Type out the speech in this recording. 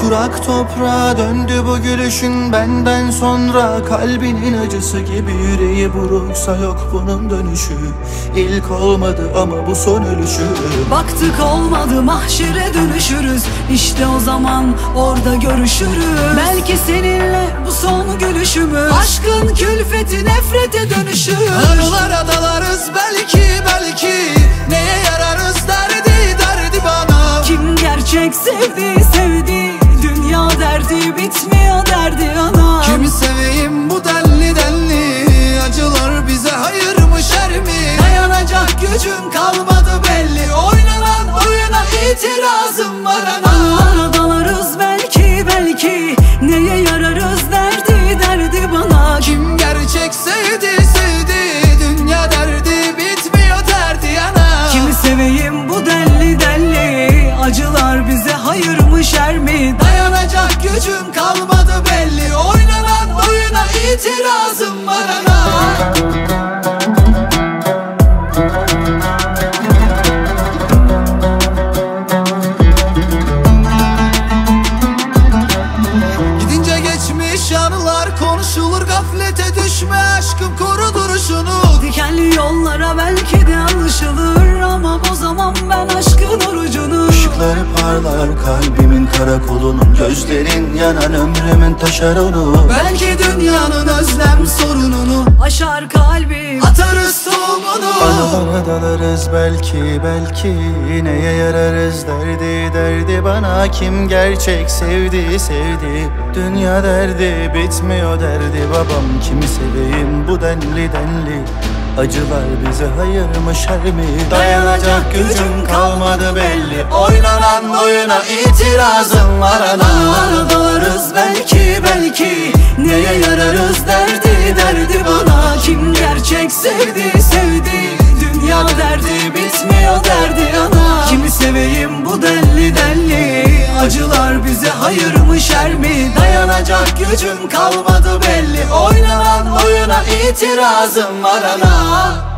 Kurak toprağa döndü bu gülüşün benden sonra. Kalbinin acısı gibi yüreği buruksa yok bunun dönüşü. İlk olmadı ama bu son ölüşü. Baktık olmadı, mahşere dönüşürüz. İşte o zaman orada görüşürüz. Belki seninle bu son gülüşümüz. Aşkın külfeti nefrete dönüşür. Anılara dalarız belki neye yararız derdi bana. Kim gerçek sevdi dünya derdi bitmiyor derdi ana. Kimi seveyim bu denli acılar bize hayır mı şer mi? Dayanacak gücüm kalmadı belli. Oynanan oyuna itirazım var ana. Anılara dalarız belki neye yararız derdi bana. Kim gerçek sevdi dünya derdi bitmiyor derdi ana. Kimi seveyim bu denli acılar bize hayır mı şer mi? Dayanacak gücüm kalmadı belli. Oynanan oyuna itirazım var ana. Gidince geçmiş anılar konuşulur, gaflete düşme aşkım koru duruşunu. Dikenli yollara belki de alışılır ama o zaman ben aşkın orucunu. Işıkları parlar kalbimin karakolunun, gözlerin yanan ömrümün taşeronu. Belki dünyanın özlem sorununu aşar kalbim, atarız tohumunu. Anılara dalarız belki neye yararız derdi bana. Kim gerçek sevdi dünya derdi bitmiyor derdi babam. Kimi seveyim bu denli acılar bize hayır mı şer mi? Dayanacak gücüm kalmadı belli. Oynanan oyuna itirazım var ana. Anılara dalarız belki neye yararız derdi bana. Kim gerçek sevdi dünya derdi bitmiyor derdi ana. Kimi seveyim bu denli acılar bize hayır mı şer mi? Dayanacak gücüm kalmadı belli. Oynanan oyuna itirazım var ana.